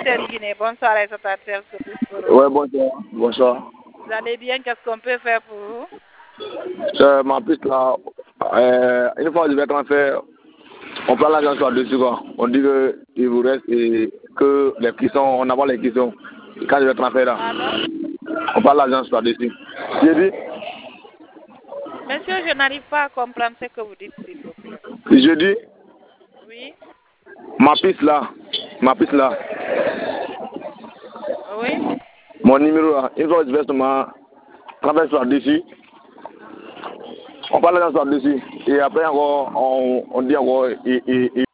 Capitaine Guinée, bonsoir à cette affaire. Ouais, bonsoir. Bonsoir. Vous allez bien? Qu'est-ce qu'on peut faire pour vous? Ma piste là, une fois que je vais en faire, on prend l'argent sur dessus quoi. On dit qu'il vous reste et que les cuissons, on a les cuissons. Quand je vais en faire là, on prend l'argent sur dessus. J'ai dit? Monsieur, je n'arrive pas à comprendre ce que vous dites, s'il vous plaît. Je dis? Oui. Ma piste là. Oui. Mon numéro là, une fois que je vais travailler sur dessus, on parle l'argent sur dessus. Et après encore, on dit encore,